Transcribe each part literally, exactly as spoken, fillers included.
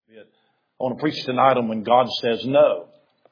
I want to preach tonight on when God says no.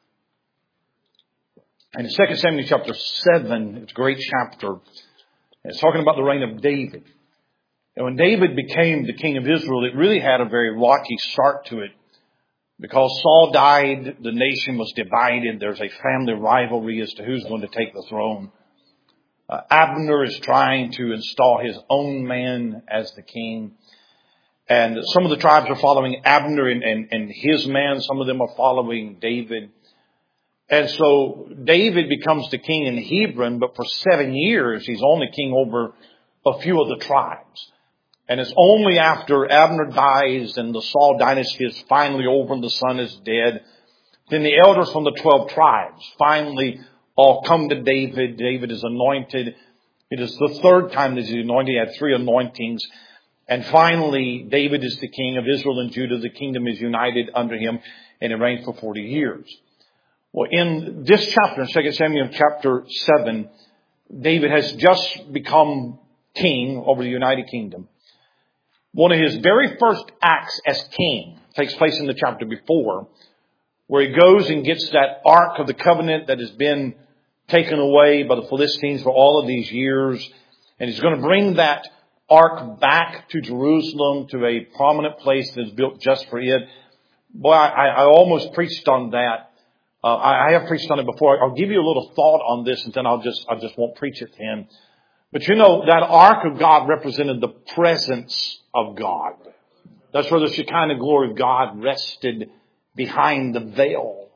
And in Second Samuel chapter seven, it's a great chapter. It's talking about the reign of David. And when David became the king of Israel, it really had a very rocky start to it. Because Saul died, the nation was divided. There's a family rivalry as to who's going to take the throne. Uh, Abner is trying to install his own man as the king. And some of the tribes are following Abner and, and, and his man. Some of them are following David. And so David becomes the king in Hebron, but for seven years he's only king over a few of the tribes. And it's only after Abner dies and the Saul dynasty is finally over and the son is dead, then the elders from the twelve tribes finally all come to David. David is anointed. It is the third time that he's anointed. He had three anointings. And finally, David is the king of Israel and Judah. The kingdom is united under him, and it reigned for forty years. Well, in this chapter, in Second Samuel chapter seven, David has just become king over the United Kingdom. One of his very first acts as king takes place in the chapter before, where he goes and gets that Ark of the Covenant that has been taken away by the Philistines for all of these years. And he's going to bring that Ark back to Jerusalem, to a prominent place that's built just for it. Boy, I, I almost preached on that. Uh, I, I have preached on it before. I'll give you a little thought on this, and then I'll just, I just won't preach it then. But you know, that Ark of God represented the presence of God. That's where the Shekinah glory of God rested behind the veil.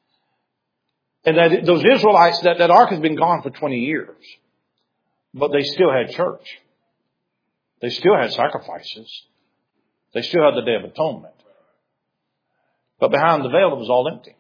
And that those Israelites, that, that Ark has been gone for twenty years. But they still had church. They still had sacrifices. They still had the Day of Atonement. But behind the veil, it was all empty.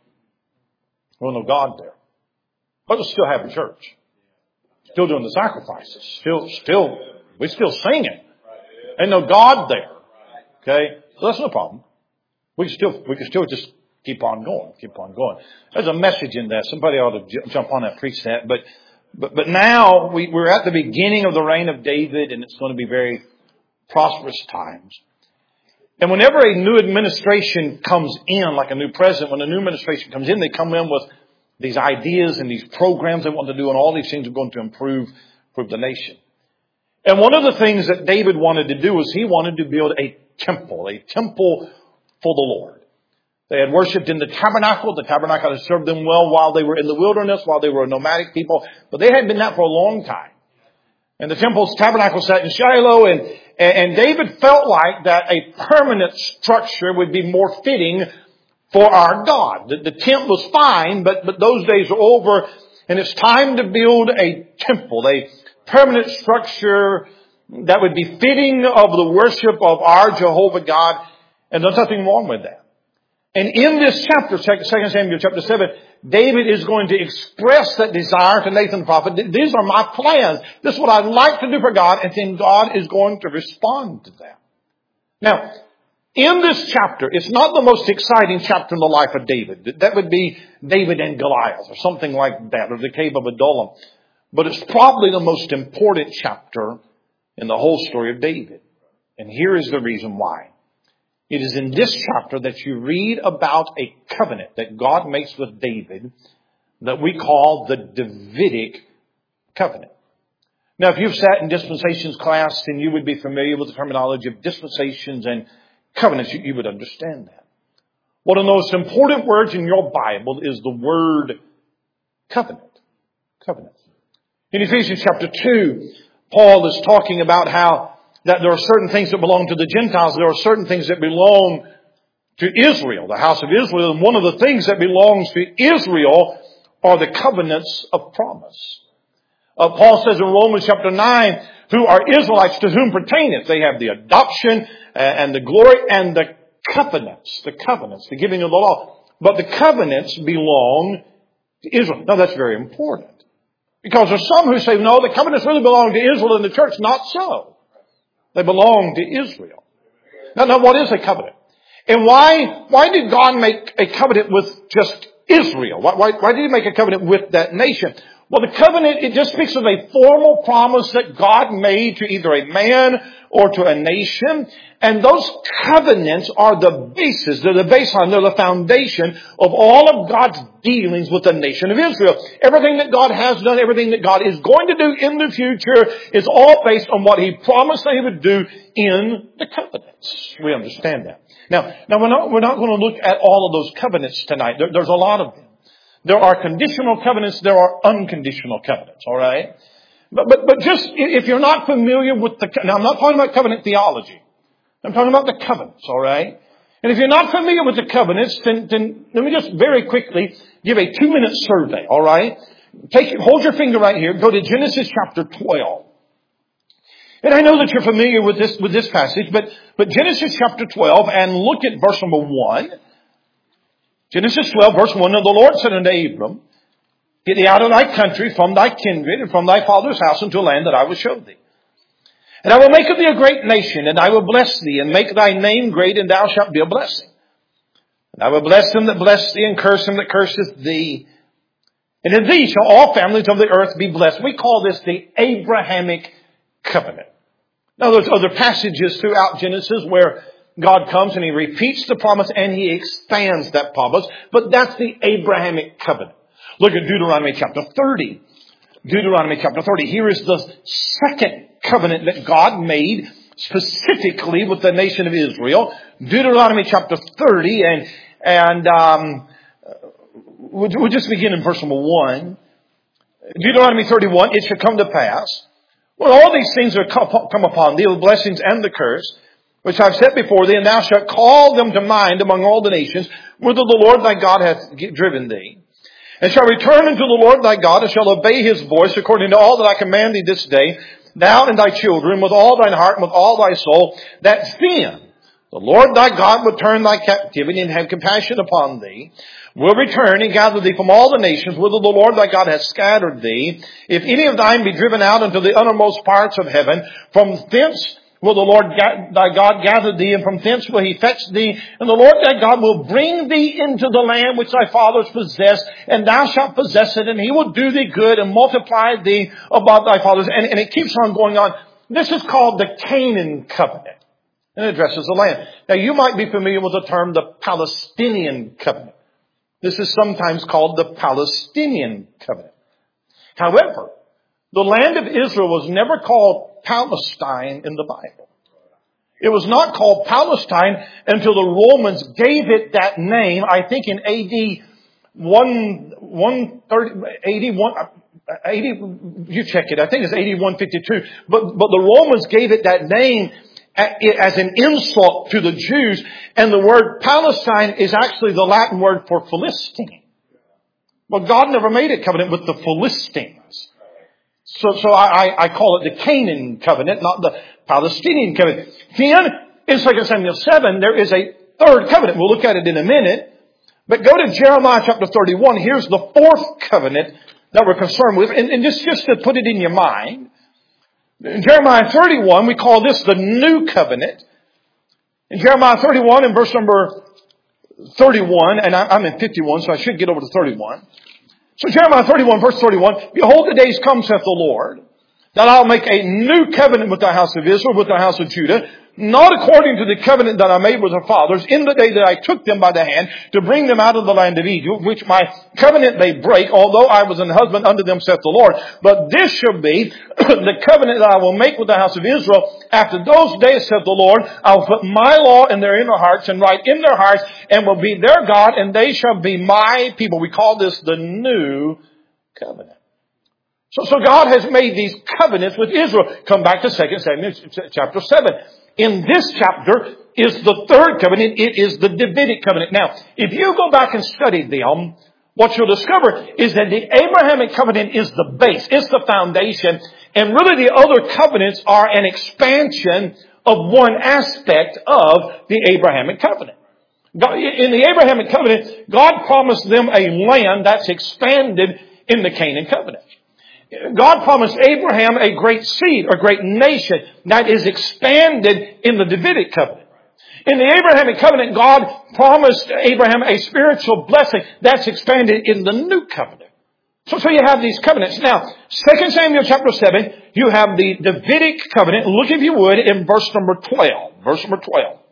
There was no God there. But they still having church. Still doing the sacrifices. Still, still, we're still singing. Ain't no God there. Okay? So that's no problem. We can still, we can still just keep on going, keep on going. There's a message in that. Somebody ought to j- jump on that, preach that. But, but, but now we, we're at the beginning of the reign of David, and it's going to be very prosperous times. And whenever a new administration comes in, like a new president, when a new administration comes in, they come in with these ideas and these programs they want to do, and all these things are going to improve, improve the nation. And one of the things that David wanted to do was he wanted to build a temple, a temple for the Lord. They had worshipped in the tabernacle. The tabernacle had served them well while they were in the wilderness, while they were a nomadic people. But they had been that for a long time. And the temple's tabernacle sat in Shiloh, and, and David felt like that a permanent structure would be more fitting for our God. The, the tent was fine, but, but those days are over, and it's time to build a temple, a permanent structure that would be fitting of the worship of our Jehovah God. And there's nothing wrong with that. And in this chapter, Second Samuel chapter seven, David is going to express that desire to Nathan the prophet. These are my plans. This is what I'd like to do for God. And then God is going to respond to that. Now, in this chapter, it's not the most exciting chapter in the life of David. That would be David and Goliath or something like that, or the cave of Adullam. But it's probably the most important chapter in the whole story of David. And here is the reason why. It is in this chapter that you read about a covenant that God makes with David that we call the Davidic covenant. Now, if you've sat in dispensations class, then you would be familiar with the terminology of dispensations and covenants. You, you would understand that. One of the most important words in your Bible is the word covenant. Covenant. In Ephesians chapter two, Paul is talking about how that there are certain things that belong to the Gentiles. There are certain things that belong to Israel, the house of Israel. And one of the things that belongs to Israel are the covenants of promise. Uh, Paul says in Romans chapter nine, who are Israelites, to whom pertaineth. They have the adoption and the glory and the covenants. The covenants, the giving of the law. But the covenants belong to Israel. Now that's very important. Because there's some who say, no, the covenants really belong to Israel and the church. Not so. They belong to Israel. Now, now what is a covenant? And why, why did God make a covenant with just Israel? Why, why, why did He make a covenant with that nation? Well, the covenant, it just speaks of a formal promise that God made to either a man or to a nation. And those covenants are the basis, they're the baseline, they're the foundation of all of God's dealings with the nation of Israel. Everything that God has done, everything that God is going to do in the future is all based on what He promised that He would do in the covenants. We understand that. Now, now we're not, we're not going to look at all of those covenants tonight. There, there's a lot of them. There are conditional covenants, there are unconditional covenants, all right? But, but, but just, if you're not familiar with the, now I'm not talking about covenant theology. I'm talking about the covenants, all right? And if you're not familiar with the covenants, then, then let me just very quickly give a two-minute survey, all right? Take, hold your finger right here, go to Genesis chapter twelve. And I know that you're familiar with this, with this passage, but, but Genesis chapter twelve, and look at verse number one. Genesis twelve, verse one, and the Lord said unto Abram, get thee out of thy country, from thy kindred, and from thy father's house, into a land that I will show thee. And I will make of thee a great nation, and I will bless thee, and make thy name great, and thou shalt be a blessing. And I will bless them that bless thee, and curse them that curseth thee. And in thee shall all families of the earth be blessed. We call this the Abrahamic covenant. Now there's other passages throughout Genesis where God comes and He repeats the promise and He expands that promise. But that's the Abrahamic covenant. Look at Deuteronomy chapter thirty. Deuteronomy chapter thirty. Here is the second covenant that God made specifically with the nation of Israel. Deuteronomy chapter thirty. And, and um, we'll, we'll just begin in verse number one. Deuteronomy thirty-one. It shall come to pass, when all these things are come upon thee, the blessings and the curse, which I have set before thee, and thou shalt call them to mind among all the nations, whither the Lord thy God hath driven thee, and shall return unto the Lord thy God, and shall obey His voice, according to all that I command thee this day, thou and thy children, with all thine heart and with all thy soul, that then the Lord thy God will turn thy captivity and have compassion upon thee, will return and gather thee from all the nations, whither the Lord thy God hath scattered thee. If any of thine be driven out unto the uttermost parts of heaven, from thence will the Lord thy God gather thee, and from thence will He fetch thee, and the Lord thy God will bring thee into the land which thy fathers possessed, and thou shalt possess it, and He will do thee good and multiply thee above thy fathers. And, and it keeps on going on. This is called the Canaan covenant, and it addresses the land. Now you might be familiar with the term the Palestinian covenant. This is sometimes called the Palestinian covenant. However, the land of Israel was never called Palestine in the Bible. It was not called Palestine until the Romans gave it that name, I think in A D one thirty, eighty-one, eighty, you check it, I think it's eighty-one fifty-two. But, but the Romans gave it that name as an insult to the Jews. And the word Palestine is actually the Latin word for Philistine. Well, God never made a covenant with the Philistines. So, so I, I call it the Canaan covenant, not the Palestinian covenant. Then, in Second Samuel seven, there is a third covenant. We'll look at it in a minute. But go to Jeremiah chapter thirty-one. Here's the fourth covenant that we're concerned with. And, and just, just to put it in your mind, in Jeremiah thirty-one, we call this the new covenant. In Jeremiah thirty-one, in verse number thirty-one, and I'm in fifty-one, so I should get over to thirty-one. So Jeremiah thirty-one, verse thirty-one, behold, the days come, saith the Lord, that I'll make a new covenant with the house of Israel, with the house of Judah, not according to the covenant that I made with their fathers in the day that I took them by the hand to bring them out of the land of Egypt, which my covenant they break, although I was an husband unto them, saith the Lord. But this shall be the covenant that I will make with the house of Israel. After those days, saith the Lord, I will put my law in their inner hearts and write in their hearts, and will be their God, and they shall be my people. We call this the new covenant. So, so God has made these covenants with Israel. Come back to Second Samuel chapter seven. In this chapter is the third covenant. It is the Davidic covenant. Now, if you go back and study them, what you'll discover is that the Abrahamic covenant is the base. It's the foundation. And really the other covenants are an expansion of one aspect of the Abrahamic covenant. God, in the Abrahamic covenant, God promised them a land that's expanded in the Canaan covenant. God promised Abraham a great seed, or great nation that is expanded in the Davidic covenant. In the Abrahamic covenant, God promised Abraham a spiritual blessing that's expanded in the new covenant. So, so you have these covenants. Now, Second Samuel chapter seven, you have the Davidic covenant. Look, if you would, in verse number twelve. Verse number twelve.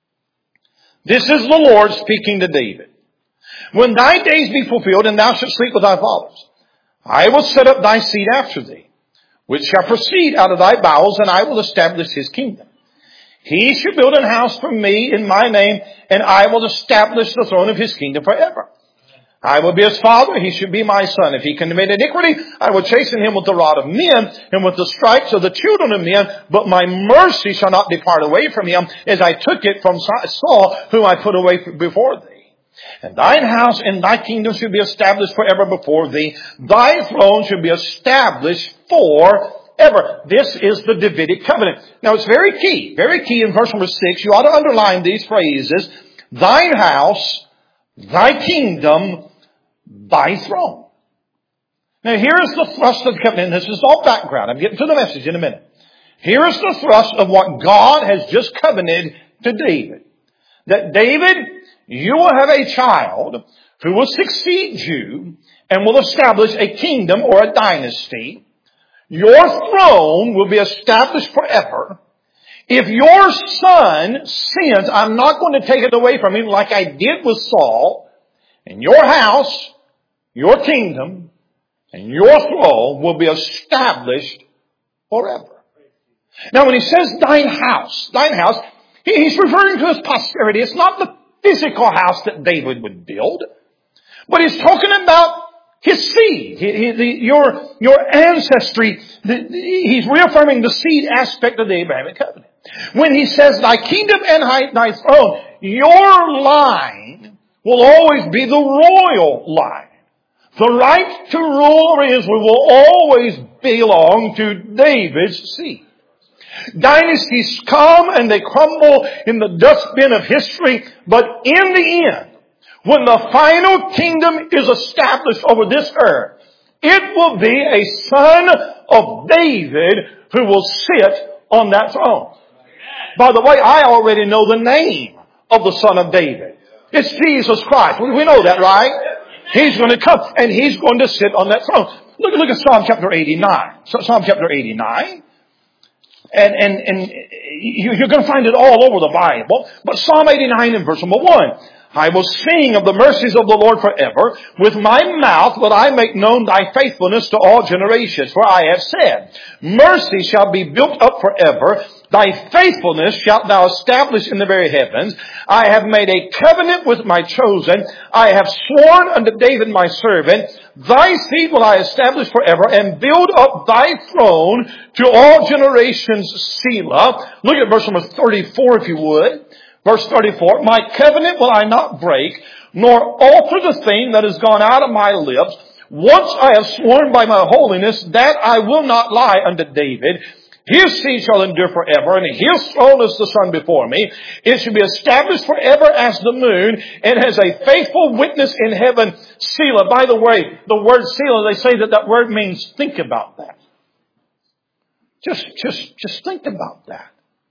This is the Lord speaking to David. When thy days be fulfilled, and thou shalt sleep with thy fathers, I will set up thy seed after thee, which shall proceed out of thy bowels, and I will establish his kingdom. He shall build an house for me in my name, and I will establish the throne of his kingdom forever. I will be his father, he shall be my son. If he commit iniquity, I will chasten him with the rod of men and with the stripes of the children of men. But my mercy shall not depart away from him, as I took it from Saul, whom I put away before thee. And thine house and thy kingdom shall be established forever before thee. Thy throne shall be established forever. This is the Davidic covenant. Now it's very key, very key in verse number six. You ought to underline these phrases. Thine house, thy kingdom, thy throne. Now here is the thrust of the covenant. This is all background. I'm getting to the message in a minute. Here is the thrust of what God has just covenanted to David. That David, you will have a child who will succeed you and will establish a kingdom or a dynasty. Your throne will be established forever. If your son sins, I'm not going to take it away from him like I did with Saul. And your house, your kingdom, and your throne will be established forever. Now when he says thine house, thine house, he's referring to his posterity. It's not the physical house that David would build, but he's talking about his seed, he, he, the, your, your ancestry. The, he's reaffirming the seed aspect of the Abrahamic covenant. When he says thy kingdom and thy, thy throne, your line will always be the royal line. The right to rule over Israel will always belong to David's seed. Dynasties come and they crumble in the dustbin of history, but in the end, when the final kingdom is established over this earth, it will be a son of David who will sit on that throne. By the way, I already know the name of the son of David. It's Jesus Christ. We know that, right? He's going to come and he's going to sit on that throne. Look, look at Psalm chapter eighty-nine. Psalm chapter eighty-nine. And, and, and you're going to find it all over the Bible. But Psalm eighty-nine and verse number one. I will sing of the mercies of the Lord forever. With my mouth will I make known thy faithfulness to all generations. For I have said, mercy shall be built up forever. Thy faithfulness shalt thou establish in the very heavens. I have made a covenant with my chosen. I have sworn unto David my servant. Thy seed will I establish forever and build up thy throne to all generations. Selah. Look at verse number thirty-four if you would. Verse thirty-four, my covenant will I not break, nor alter the thing that has gone out of my lips. Once I have sworn by my holiness that I will not lie unto David. His seed shall endure forever, and his throne is the sun before me. It shall be established forever as the moon, and as a faithful witness in heaven. Selah. By the way, the word Selah, they say that that word means think about that. Just, just, just think about that.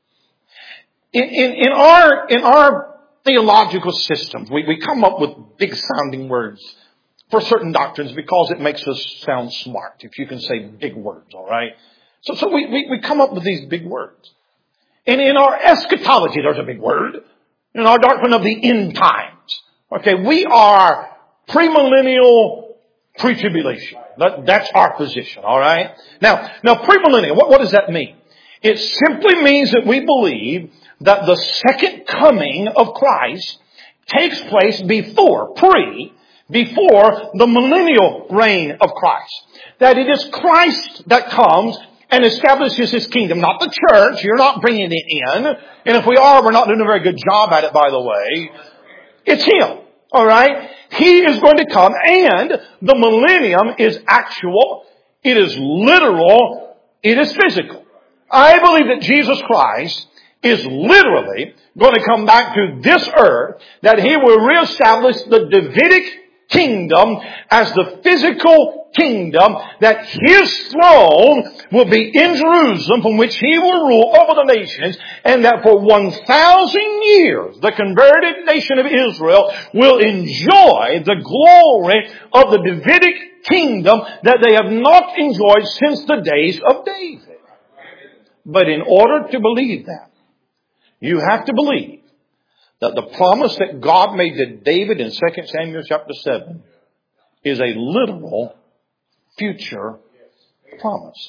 In, in, in our, in our theological systems, we, we come up with big sounding words for certain doctrines because it makes us sound smart, if you can say big words, alright? So, so we, we, we come up with these big words. And in our eschatology, there's a big word. In our doctrine of the end times, okay, we are premillennial pre-tribulation. That, that's our position, alright? Now, now premillennial, what, what does that mean? It simply means that we believe that the second coming of Christ takes place before, pre, before the millennial reign of Christ. That it is Christ that comes and establishes His kingdom, not the church. You're not bringing it in. And if we are, we're not doing a very good job at it, by the way. It's Him. Alright? He is going to come, and the millennium is actual. It is literal. It is physical. I believe that Jesus Christ is literally going to come back to this earth, that He will reestablish the Davidic kingdom as the physical kingdom, that His throne will be in Jerusalem, from which He will rule over the nations, and that for one thousand years the converted nation of Israel will enjoy the glory of the Davidic kingdom that they have not enjoyed since the days of David. But in order to believe that, you have to believe that the promise that God made to David in Second Samuel chapter seven is a literal future promise.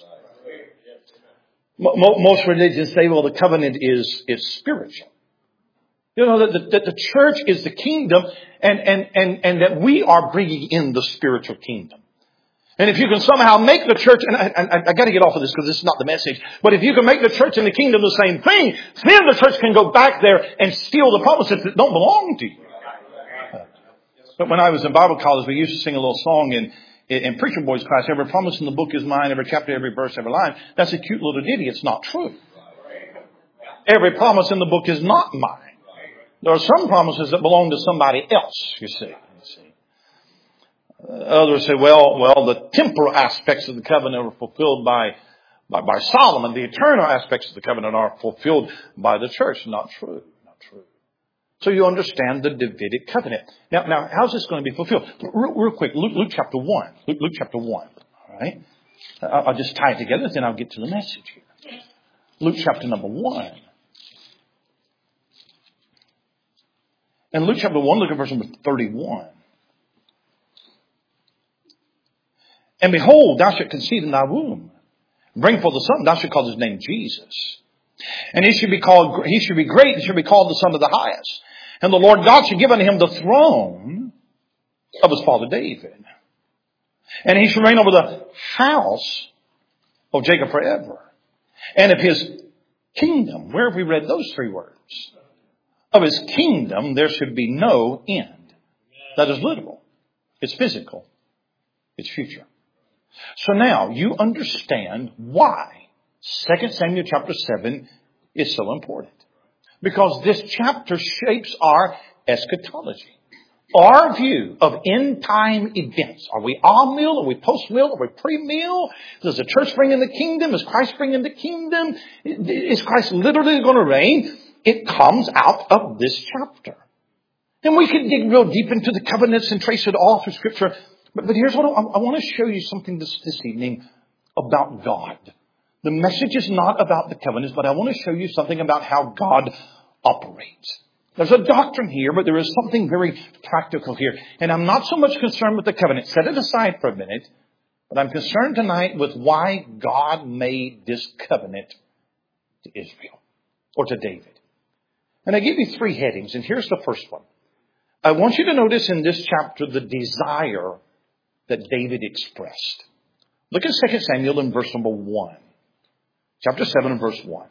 Most religions say, well, the covenant is, is spiritual. You know, that the, that the church is the kingdom and, and, and, and that we are bringing in the spiritual kingdom. And if you can somehow make the church, and I, I, I got to get off of this because this is not the message, but if you can make the church and the kingdom the same thing, then the church can go back there and steal the promises that don't belong to you. But when I was in Bible college, we used to sing a little song in, in Preacher Boys class, every promise in the book is mine, every chapter, every verse, every line. That's a cute little ditty. It's not true. Every promise in the book is not mine. There are some promises that belong to somebody else, you see. Others say, well, well, the temporal aspects of the covenant are fulfilled by, by, by Solomon. The eternal aspects of the covenant are fulfilled by the church. Not true. Not true. So you understand the Davidic covenant. Now, now, how's this going to be fulfilled? Real, real quick, Luke, Luke chapter one. Luke, Luke chapter one. All right. I'll, I'll just tie it together, then I'll get to the message here. Luke chapter number one. And Luke chapter one, look at verse number thirty-one. And behold, thou shalt conceive in thy womb, bring forth a son, thou shalt call his name Jesus. And he should be called, he should be great, and should be called the Son of the Highest. And the Lord God shall give unto him the throne of his father David. And he shall reign over the house of Jacob forever. And of his kingdom, where have we read those three words? Of his kingdom there should be no end. That is literal. It's physical. It's future. So now you understand why Second Samuel chapter seven is so important. Because this chapter shapes our eschatology. Our view of end time events. Are we on-meal? Are we post-meal? Are we pre-meal? Does the church bring in the kingdom? Is Christ bringing the kingdom? Is Christ literally going to reign? It comes out of this chapter. And we can dig real deep into the covenants and trace it all through Scripture. But, but here's what I, I want to show you something this, this evening about God. The message is not about the covenants, but I want to show you something about how God operates. There's a doctrine here, but there is something very practical here. And I'm not so much concerned with the covenant. Set it aside for a minute. But I'm concerned tonight with why God made this covenant to Israel or to David. And I give you three headings, and here's the first one. I want you to notice in this chapter the desire that David expressed. Look at Second Samuel in verse number one. Chapter seven and verse one.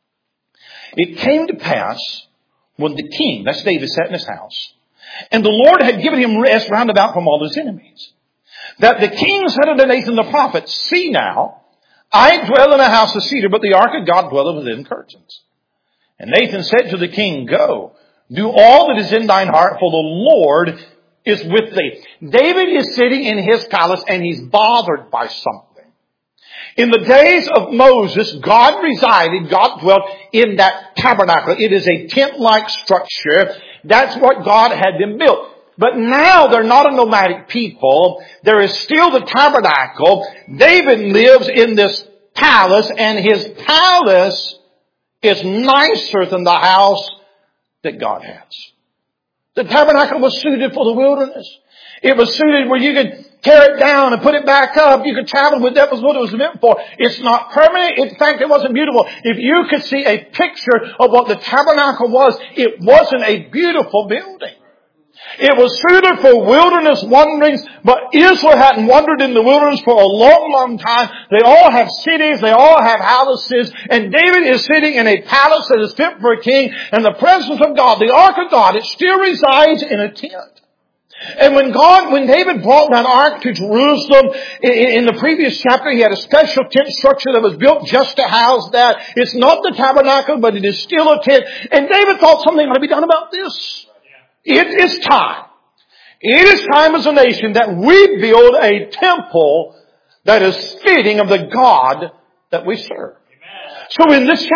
It came to pass when the king, that's David, sat in his house, and the Lord had given him rest round about from all his enemies, that the king said unto Nathan the prophet, see now, I dwell in a house of cedar, but the ark of God dwelleth within curtains. And Nathan said to the king, go, do all that is in thine heart, for the Lord is with thee. David is sitting in his palace and he's bothered by something. In the days of Moses, God resided, God dwelt in that tabernacle. It is a tent-like structure. That's what God had them built. But now they're not a nomadic people. There is still the tabernacle. David lives in this palace, and his palace is nicer than the house that God has. The tabernacle was suited for the wilderness. It was suited where you could tear it down and put it back up. You could travel with it. That was what it was meant for. It's not permanent. In fact, it wasn't beautiful. If you could see a picture of what the tabernacle was, it wasn't a beautiful building. It was suited for wilderness wanderings, but Israel hadn't wandered in the wilderness for a long, long time. They all have cities. They all have houses. And David is sitting in a palace that is fit for a king. And the presence of God, the ark of God, it still resides in a tent. And when God, when David brought that ark to Jerusalem, in, in the previous chapter, he had a special tent structure that was built just to house that. It's not the tabernacle, but it is still a tent. And David thought something ought to be done about this. It is time. It is time as a nation that we build a temple that is fitting of the God that we serve. Amen. So in this chapter,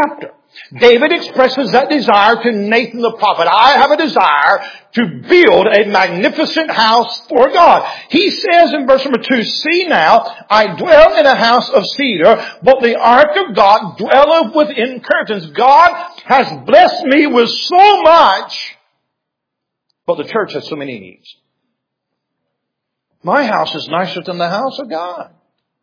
David expresses that desire to Nathan the prophet. I have a desire to build a magnificent house for God. He says in verse number two, see now, I dwell in a house of cedar, but the ark of God dwelleth within curtains. God has blessed me with so much, but the church has so many needs. My house is nicer than the house of God.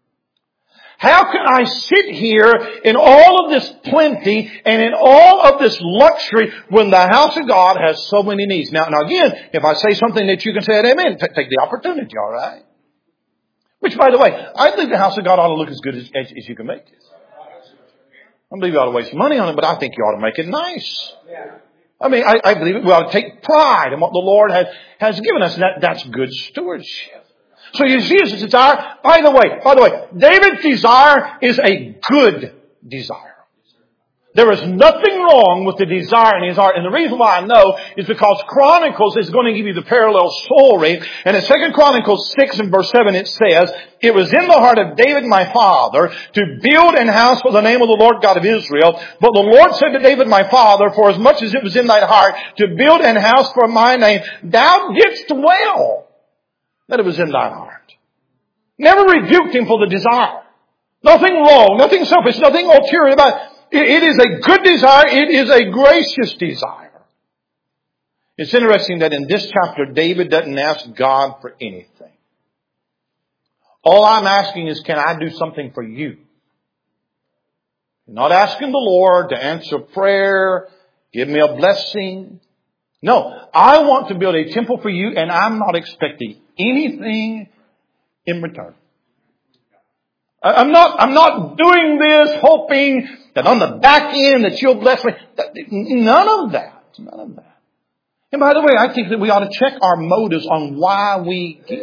How can I sit here in all of this plenty and in all of this luxury when the house of God has so many needs? Now, now again, if I say something that you can say amen, t- take the opportunity, all right? Which, by the way, I believe the house of God ought to look as good as, as, as you can make it. I believe you ought to waste money on it, but I think you ought to make it nice. I mean, I, I believe we ought to take pride in what the Lord has, has given us. And that, that's good stewardship. So you see his desire. By the way, by the way, David's desire is a good desire. There is nothing wrong with the desire in his heart. And the reason why I know is because Chronicles is going to give you the parallel story. And in Second Chronicles six and verse seven it says, it was in the heart of David my father to build an house for the name of the Lord God of Israel. But the Lord said to David my father, for as much as it was in thy heart to build an house for my name, thou didst well that it was in thine heart. Never rebuked him for the desire. Nothing wrong, nothing selfish, nothing ulterior about it. It is a good desire. It is a gracious desire. It's interesting that in this chapter, David doesn't ask God for anything. All I'm asking is, can I do something for you? I'm not asking the Lord to answer prayer, give me a blessing. No, I want to build a temple for you, and I'm not expecting anything in return. I'm not, I'm not doing this hoping that on the back end that you'll bless me. None of that. None of that. And by the way, I think that we ought to check our motives on why we give.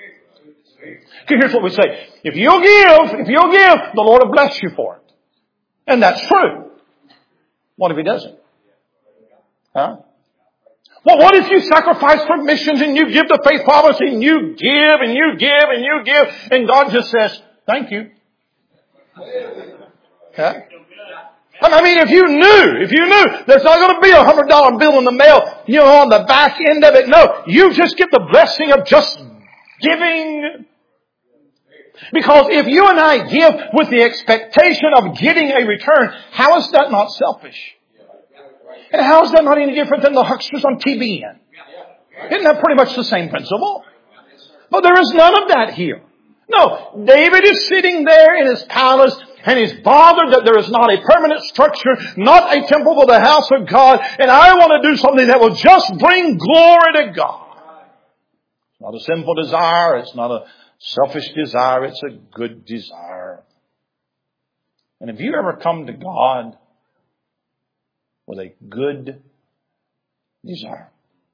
Okay, here's what we say. If you'll give, if you'll give, the Lord will bless you for it. And that's true. What if He doesn't? Huh? Well, what if you sacrifice for missions and you give the faith promise and you give and you give and you give and God just says, thank you. Okay? I mean, if you knew, if you knew there's not going to be a hundred dollar bill in the mail, you know, on the back end of it. No, you just get the blessing of just giving. Because if you and I give with the expectation of getting a return, how is that not selfish? And how is that not any different than the hucksters on T B N? Isn't that pretty much the same principle? But there is none of that here. No, David is sitting there in his palace and he's bothered that there is not a permanent structure, not a temple for the house of God, and I want to do something that will just bring glory to God. It's not a sinful desire. It's not a selfish desire. It's a good desire. And have you ever come to God with a good desire?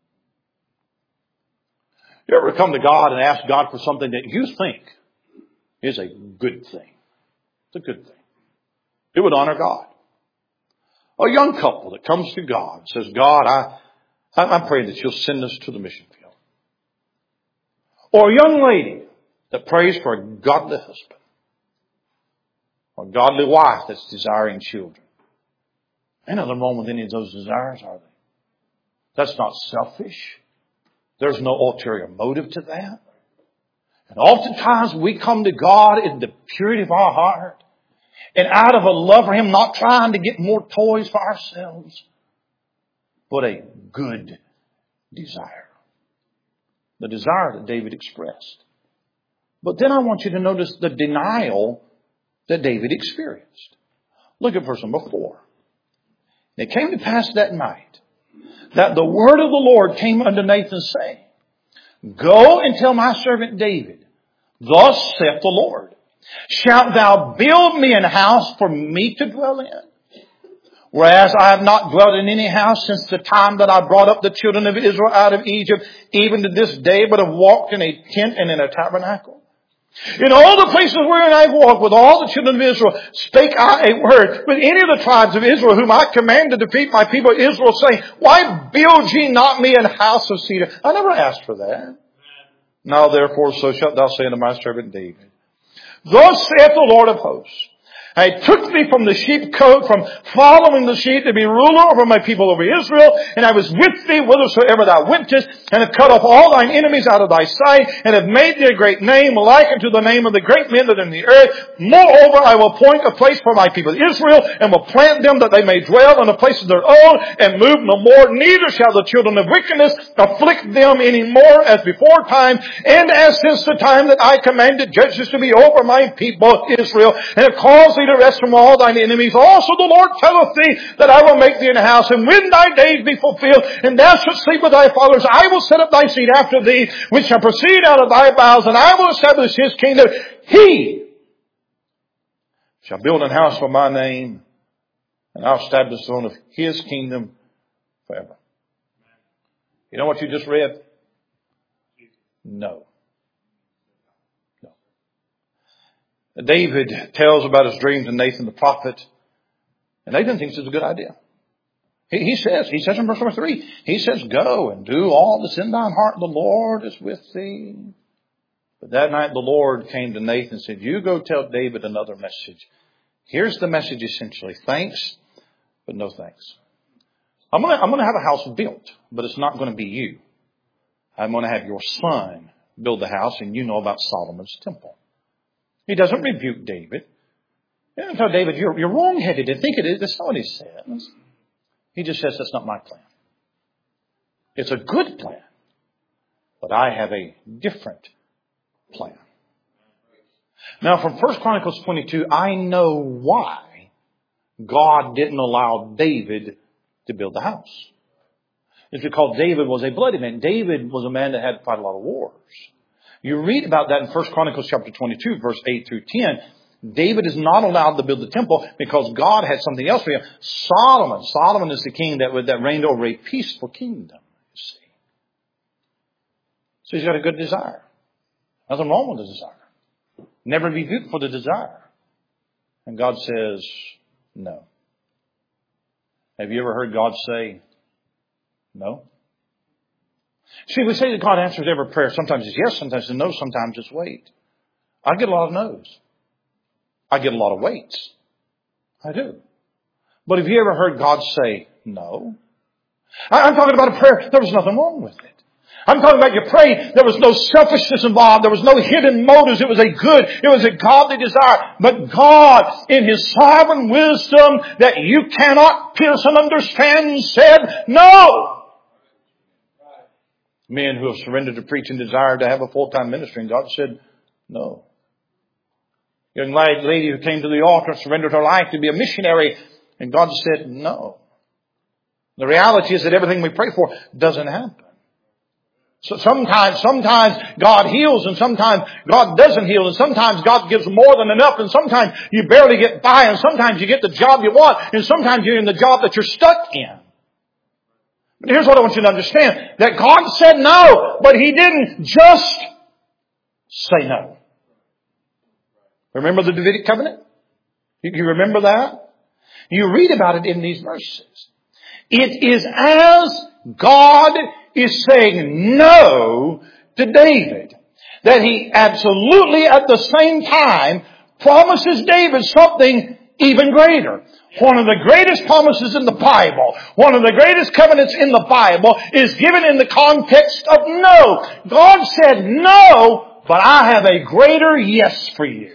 You ever come to God and ask God for something that you think is a good thing? It's a good thing. It would honor God. A young couple that comes to God and says, God, I, I'm praying that you'll send us to the mission field. Or a young lady that prays for a godly husband. Or a godly wife that's desiring children. Ain't nothing wrong with any of those desires, are they? That's not selfish. There's no ulterior motive to that. And oftentimes we come to God in the purity of our heart and out of a love for Him, not trying to get more toys for ourselves, but a good desire. The desire that David expressed. But then I want you to notice the denial that David experienced. Look at verse number four. It came to pass that night that the word of the Lord came unto Nathan, saying, Go and tell my servant David, Thus saith the Lord, Shalt thou build me an house for me to dwell in? Whereas I have not dwelt in any house since the time that I brought up the children of Israel out of Egypt, even to this day, but have walked in a tent and in a tabernacle. In all the places wherein I walked with all the children of Israel, spake I a word with any of the tribes of Israel, whom I commanded to defeat my people Israel, saying, Why build ye not me an house of cedar? I never asked for that. Now therefore, so shalt thou say unto my servant David, Thus saith the Lord of hosts, I took thee from the sheepcote, from following the sheep to be ruler over my people over Israel. And I was with thee whithersoever thou wentest, and have cut off all thine enemies out of thy sight, and have made thee a great name, like unto the name of the great men that are in the earth. Moreover, I will appoint a place for my people Israel, and will plant them that they may dwell in the places of their own, and move no more. Neither shall the children of wickedness afflict them any more as before time, and as since the time that I commanded judges to be over my people Israel, and have caused thee to rest from all thine enemies. Also the Lord telleth thee that I will make thee in a house, and when thy days be fulfilled, and thou shalt sleep with thy fathers, I will set up thy seed after thee, which shall proceed out of thy bowels, and I will establish his kingdom. He shall build an house for my name, and I'll establish the throne of his kingdom forever. You know what you just read? No. David tells about his dream to Nathan the prophet, and Nathan thinks it's a good idea. He, he says, he says in verse number three, he says, go and do all that's in thine heart. The Lord is with thee. But that night the Lord came to Nathan and said, you go tell David another message. Here's the message essentially. Thanks, but no thanks. I'm going to, I'm going to have a house built, but it's not going to be you. I'm going to have your son build the house, and you know about Solomon's temple. He doesn't rebuke David. He doesn't tell David, you're, you're wrong-headed to think it is. That's not what he says. He just says, that's not my plan. It's a good plan, but I have a different plan. Now, from First Chronicles twenty-two, I know why God didn't allow David to build the house. It's because David was a bloody man. David was a man that had quite a lot of wars. You read about that in First Chronicles chapter twenty-two, verse eight through ten. David is not allowed to build the temple because God had something else for him. Solomon. Solomon is the king that, that reigned over a peaceful kingdom, you see. So he's got a good desire. Nothing wrong with the desire. Never rebuked for the desire. And God says, no. Have you ever heard God say, no? See, we say that God answers every prayer. Sometimes it's yes, sometimes it's no, sometimes it's wait. I get a lot of no's. I get a lot of waits. I do. But have you ever heard God say no? I'm talking about a prayer. There was nothing wrong with it. I'm talking about you pray. There was no selfishness involved. There was no hidden motives. It was a good, it was a godly desire. But God, in His sovereign wisdom that you cannot pierce and understand, said no. Men who have surrendered to preach and desire to have a full-time ministry, and God said no. Young lady who came to the altar and surrendered her life to be a missionary, and God said no. The reality is that everything we pray for doesn't happen. So sometimes, sometimes God heals, and sometimes God doesn't heal, and sometimes God gives more than enough, and sometimes you barely get by, and sometimes you get the job you want, and sometimes you're in the job that you're stuck in. But here's what I want you to understand, that God said no, but He didn't just say no. Remember the Davidic covenant? You remember that? You read about it in these verses. It is as God is saying no to David that He absolutely at the same time promises David something even greater. One of the greatest promises in the Bible, one of the greatest covenants in the Bible is given in the context of no. God said no, but I have a greater yes for you.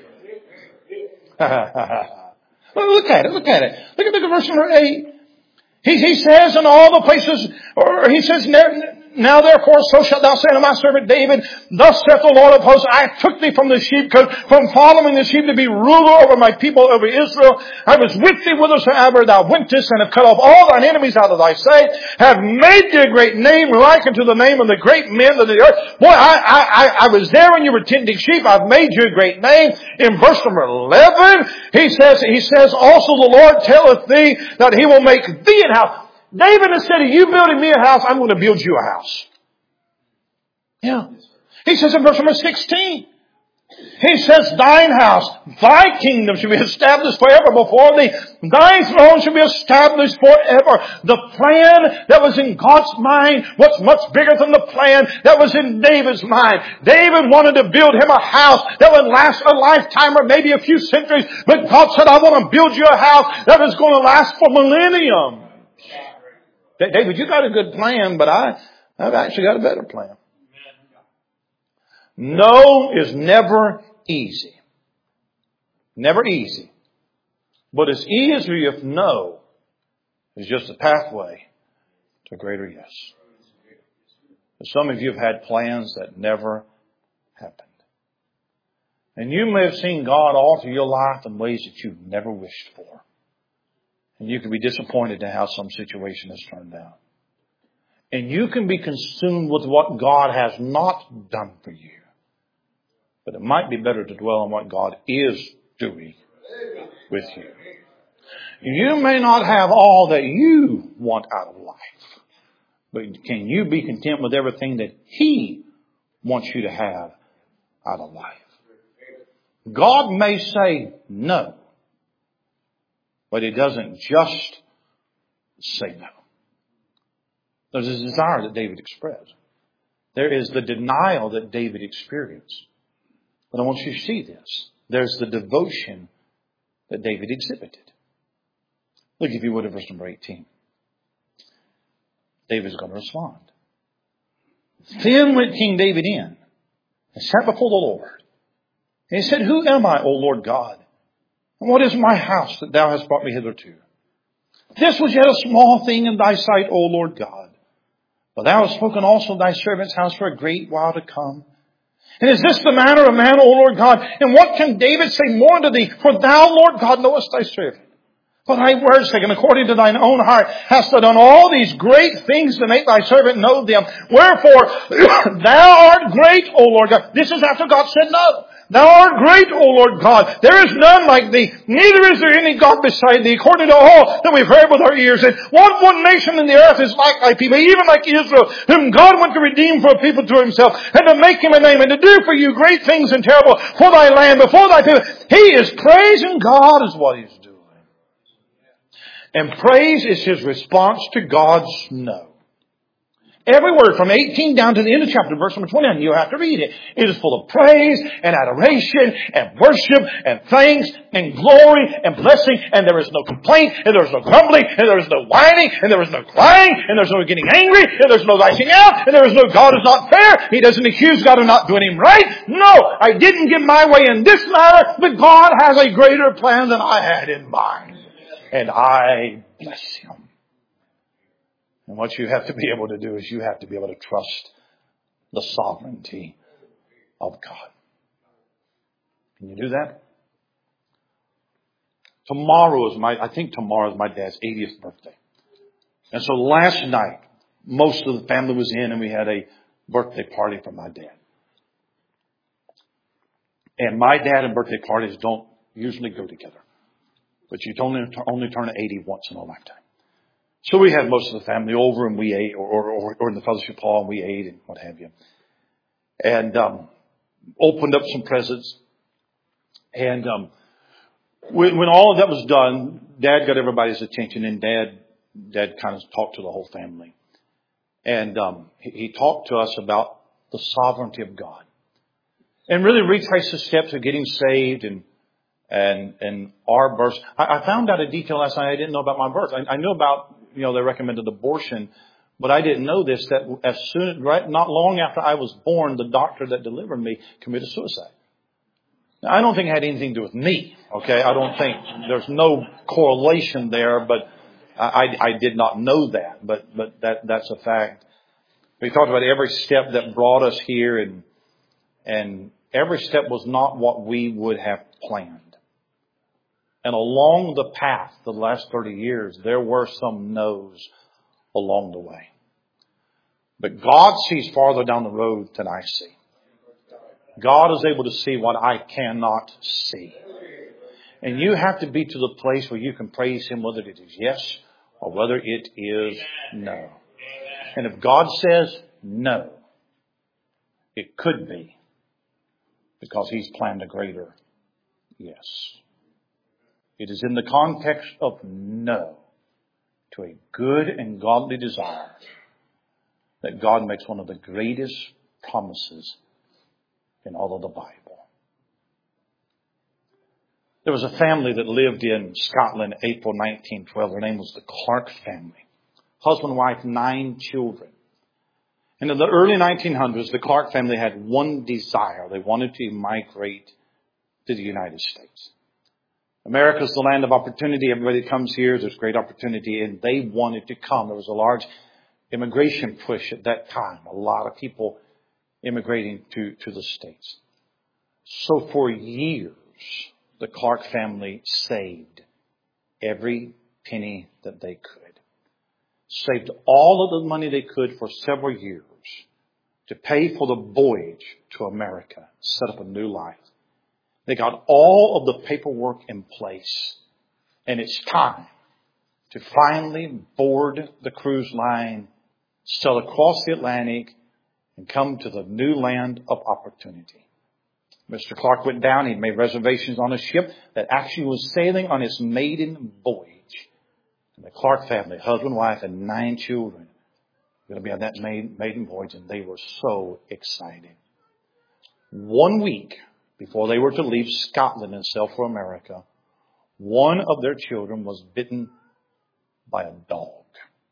Look at it, look at it. Look at, look at verse number eight. He, he says in all the places, or he says, now therefore so shalt thou say unto my servant David, thus saith the Lord of hosts, I took thee from the sheepcote, from following the sheep to be ruler over my people, over Israel. I was with thee whithersoever thou wentest, and have cut off all thine enemies out of thy sight, have made thee a great name, like unto the name of the great men of the earth. Boy, I, I, I was there when you were tending sheep. I've made you a great name. In verse number eleven, he says, he says, also the Lord telleth thee that He will make thee an house. David, instead of you building me a house, I'm going to build you a house. Yeah. He says in verse number sixteen, He says, thine house, thy kingdom shall be established forever before thee. Thy throne shall be established forever. The plan that was in God's mind was much bigger than the plan that was in David's mind. David wanted to build him a house that would last a lifetime or maybe a few centuries. But God said, I want to build you a house that is going to last for millennium. David, you got a good plan, but I, I've actually got a better plan. No is never easy. Never easy. But it's easier if no is just a pathway to a greater yes. Some of you have had plans that never happened. And you may have seen God alter your life in ways that you've never wished for. And you can be disappointed in how some situation has turned out. And you can be consumed with what God has not done for you. But it might be better to dwell on what God is doing with you. You may not have all that you want out of life. But can you be content with everything that He wants you to have out of life? God may say no. But He doesn't just say no. There's a desire that David expressed. There is the denial that David experienced. But I want you to see this. There's the devotion that David exhibited. Look, if you would, at verse number eighteen. David's going to respond. Then went King David in and sat before the Lord. And he said, Who am I, O Lord God? And what is my house that thou hast brought me hitherto? This was yet a small thing in thy sight, O Lord God. But thou hast spoken also of thy servant's house for a great while to come. And is this the manner of man, O Lord God? And what can David say more unto thee? For thou, Lord God, knowest thy servant. For thy word's sake, and according to thine own heart, hast thou done all these great things to make thy servant know them. Wherefore, thou art great, O Lord God. This is after God said no. Thou art great, O Lord God. There is none like thee. Neither is there any God beside thee, according to all that we've heard with our ears. And what one nation in the earth is like thy people, even like Israel, whom God went to redeem for a people to himself, and to make him a name, and to do for you great things and terrible for thy land, before thy people. He is praising God is what he's doing. And praise is his response to God's no. Every word from eighteen down to the end of chapter, verse number twenty-nine, you have to read it. It is full of praise and adoration and worship and thanks and glory and blessing. And there is no complaint, and there is no grumbling, and there is no whining, and there is no crying, and there is no getting angry, and there is no lashing out, and there is no God is not fair. He doesn't accuse God of not doing him right. No, I didn't get my way in this matter, but God has a greater plan than I had in mind. And I bless him. And what you have to be able to do is you have to be able to trust the sovereignty of God. Can you do that? Tomorrow is my, I think tomorrow is my dad's eightieth birthday. And so last night, most of the family was in and we had a birthday party for my dad. And my dad and birthday parties don't usually go together. But you only, only turn eighty once in a lifetime. So we had most of the family over and we ate, or, or, or in the fellowship hall and we ate and what have you. And um, opened up some presents. And um, when, when all of that was done, Dad got everybody's attention, and Dad, Dad kind of talked to the whole family. And um, he, he talked to us about the sovereignty of God. And really retraced the steps of getting saved and and and our birth. I, I found out a detail last night I didn't know about my birth. I, I knew about, you know, they recommended abortion, but I didn't know this, that as soon, right, not long after I was born, the doctor that delivered me committed suicide. Now, I don't think it had anything to do with me, okay? I don't think, there's no correlation there, but I, I did not know that, but, but that, that's a fact. We talked about every step that brought us here, and, and every step was not what we would have planned. And along the path, the last thirty years, there were some no's along the way. But God sees farther down the road than I see. God is able to see what I cannot see. And you have to be to the place where you can praise Him whether it is yes or whether it is no. And if God says no, it could be because He's planned a greater yes. It is in the context of no to a good and godly desire that God makes one of the greatest promises in all of the Bible. There was a family that lived in Scotland in April nineteen twelve. Their name was the Clark family. Husband, wife, nine children. And in the early nineteen hundreds, the Clark family had one desire. They wanted to migrate to the United States. America is the land of opportunity. Everybody that comes here, there's great opportunity, and they wanted to come. There was a large immigration push at that time. A lot of people immigrating to, to the States. So for years, the Clark family saved every penny that they could. Saved all of the money they could for several years to pay for the voyage to America, set up a new life. They got all of the paperwork in place, and it's time to finally board the cruise line, sail across the Atlantic, and come to the new land of opportunity. Mister Clark went down. He made reservations on a ship that actually was sailing on its maiden voyage. And the Clark family, husband, wife, and nine children, were going to be on that maiden voyage, and they were so excited. One week before they were to leave Scotland and sail for America, one of their children was bitten by a dog.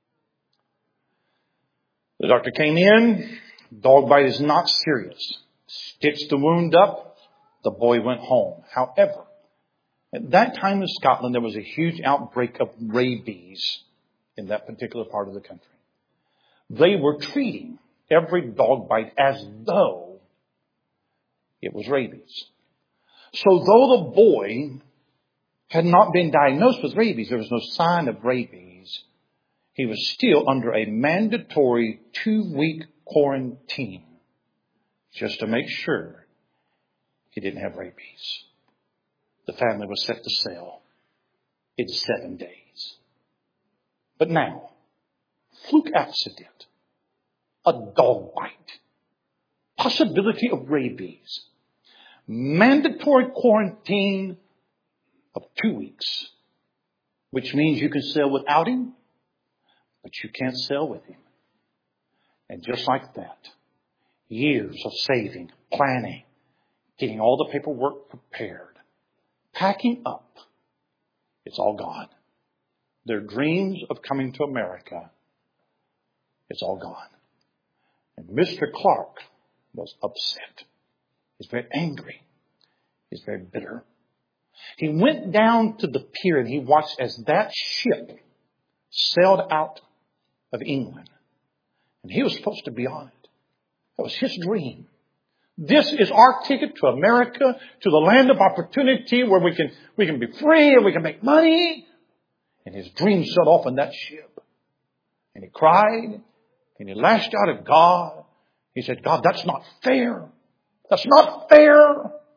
The doctor came in. Dog bite is not serious. Stitched the wound up. The boy went home. However, at that time in Scotland, there was a huge outbreak of rabies in that particular part of the country. They were treating every dog bite as though it was rabies. So though the boy had not been diagnosed with rabies, there was no sign of rabies, he was still under a mandatory two-week quarantine just to make sure he didn't have rabies. The family was set to sail in seven days. But now, fluke accident, a dog bite, possibility of rabies, mandatory quarantine of two weeks, which means you can sail without him, but you can't sail with him. And just like that, years of saving, planning, getting all the paperwork prepared, packing up, it's all gone. Their dreams of coming to America, it's all gone. And Mister Clark was upset. He's very angry. He's very bitter. He went down to the pier and he watched as that ship sailed out of England. And he was supposed to be on it. That was his dream. This is our ticket to America, to the land of opportunity where we can, we can be free and we can make money. And his dream set off on that ship. And he cried and he lashed out at God. He said, God, that's not fair. That's not fair.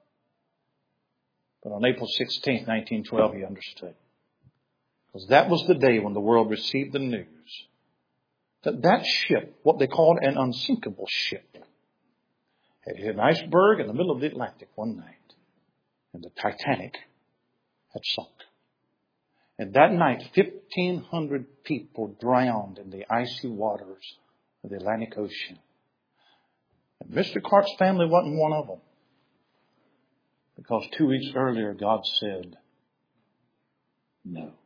But on April sixteenth, nineteen twelve, he understood. Because that was the day when the world received the news that that ship, what they called an unsinkable ship, had hit an iceberg in the middle of the Atlantic one night. And the Titanic had sunk. And that night, fifteen hundred people drowned in the icy waters of the Atlantic Ocean. And Mister Clark's family wasn't one of them. Because two weeks earlier, God said, no.